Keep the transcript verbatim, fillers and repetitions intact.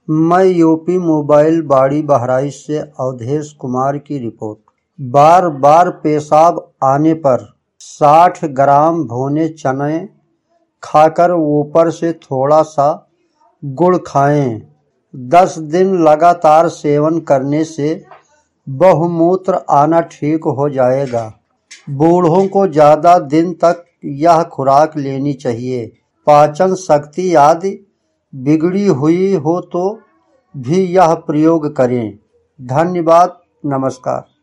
मैं UP mobile बाड़ी बहराइच से अवधेश कुमार की रिपोर्ट। बार बार पेशाब आने पर साठ ग्राम भुने चने खाकर ऊपर से थोड़ा सा गुड़ खाएं। दस दिन लगातार सेवन करने से बहुमूत्र आना ठीक हो जाएगा। बूढ़ों को ज्यादा दिन तक यह खुराक लेनी चाहिए। पाचन शक्ति आदि बिगड़ी हुई हो तो भी यह प्रयोग करें। धन्यवाद, नमस्कार।